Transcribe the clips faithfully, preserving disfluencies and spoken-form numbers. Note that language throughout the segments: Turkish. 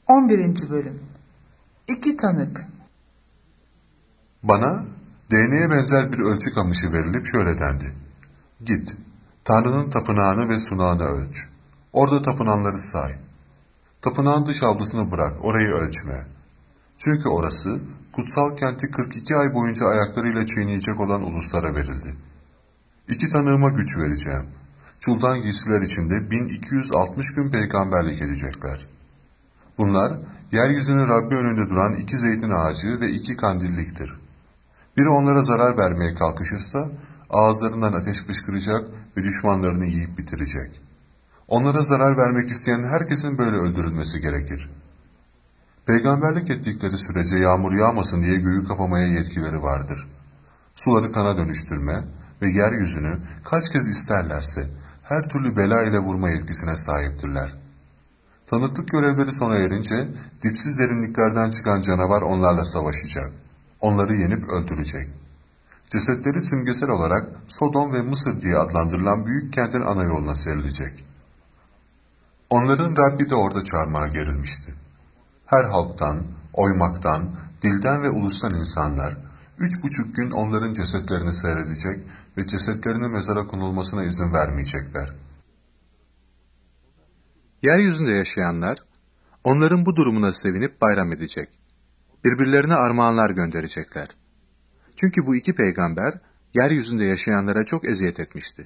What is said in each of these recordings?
on birinci Bölüm İki Tanık. Bana D N A'ya benzer bir ölçü kamışı verilip şöyle dendi. Git, Tanrı'nın tapınağını ve sunağını ölç. Orada tapınanları say. Tapınağın dış avlusunu bırak, orayı ölçme. Çünkü orası, kutsal kenti kırk iki ay boyunca ayaklarıyla çiğneyecek olan uluslara verildi. İki tanığıma güç vereceğim. Çuldan giysiler içinde bin iki yüz altmış gün peygamberlik edecekler. Bunlar, yeryüzünün Rabbi önünde duran iki zeytin ağacı ve iki kandilliktir. Biri onlara zarar vermeye kalkışırsa, ağızlarından ateş fışkıracak ve düşmanlarını yiyip bitirecek. Onlara zarar vermek isteyen herkesin böyle öldürülmesi gerekir. Peygamberlik ettikleri sürece yağmur yağmasın diye göğü kapamaya yetkileri vardır. Suları kana dönüştürme ve yeryüzünü kaç kez isterlerse her türlü bela ile vurma yetkisine sahiptirler. Tanıklık görevleri sona erince dipsiz derinliklerden çıkan canavar onlarla savaşacak. Onları yenip öldürecek. Cesetleri simgesel olarak Sodom ve Mısır diye adlandırılan büyük kentin ana yoluna serilecek. Onların Rabbi de orada çarmıha gerilmişti. Her halktan, oymaktan, dilden ve ulustan insanlar, üç buçuk gün onların cesetlerini seyredecek ve cesetlerinin mezara konulmasına izin vermeyecekler. Yeryüzünde yaşayanlar, onların bu durumuna sevinip bayram edecek. Birbirlerine armağanlar gönderecekler. Çünkü bu iki peygamber, yeryüzünde yaşayanlara çok eziyet etmişti.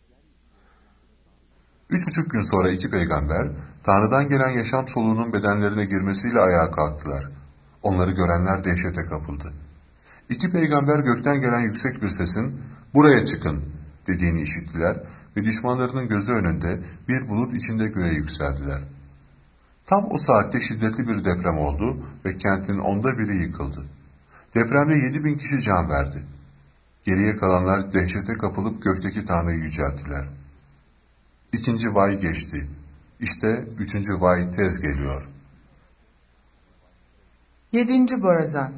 Üç buçuk gün sonra iki peygamber, Tanrı'dan gelen yaşam soluğunun bedenlerine girmesiyle ayağa kalktılar. Onları görenler dehşete kapıldı. İki peygamber gökten gelen yüksek bir sesin, "Buraya çıkın!" dediğini işittiler ve düşmanlarının gözü önünde bir bulut içinde göğe yükseldiler. Tam o saatte şiddetli bir deprem oldu ve kentin onda biri yıkıldı. Depremde yedi bin kişi can verdi. Geriye kalanlar dehşete kapılıp gökteki Tanrı'yı yücelttiler. İkinci vay geçti. İşte üçüncü vay tez geliyor. Yedinci Borazan.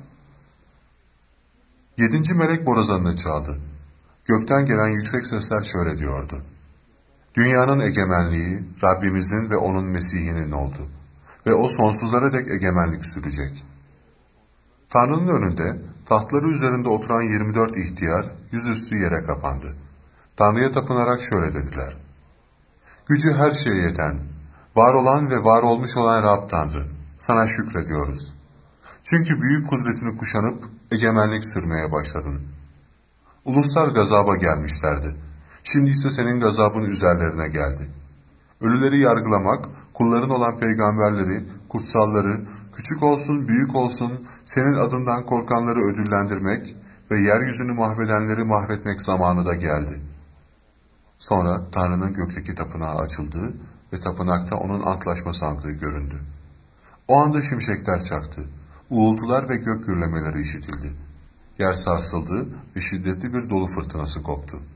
Yedinci melek borazanını çaldı. Gökten gelen yüksek sesler şöyle diyordu. Dünyanın egemenliği Rabbimizin ve onun Mesih'inin oldu. Ve o sonsuzlara dek egemenlik sürecek. Tanrı'nın önünde tahtları üzerinde oturan yirmi dört ihtiyar yüzüstü yere kapandı. Tanrı'ya tapınarak şöyle dediler. Gücü her şeye yeten, var olan ve var olmuş olan Rab Tanrı, sana şükrediyoruz. Çünkü büyük kudretini kuşanıp egemenlik sürmeye başladın. Uluslar gazaba gelmişlerdi. Şimdi ise senin gazabın üzerlerine geldi. Ölüleri yargılamak, kulların olan peygamberleri, kutsalları, küçük olsun büyük olsun senin adından korkanları ödüllendirmek ve yeryüzünü mahvedenleri mahvetmek zamanı da geldi. Sonra Tanrı'nın gökteki tapınağı açıldı ve tapınakta onun antlaşma sandığı göründü. O anda şimşekler çaktı, uğultular ve gök gürlemeleri işitildi. Yer sarsıldı ve şiddetli bir dolu fırtınası koptu.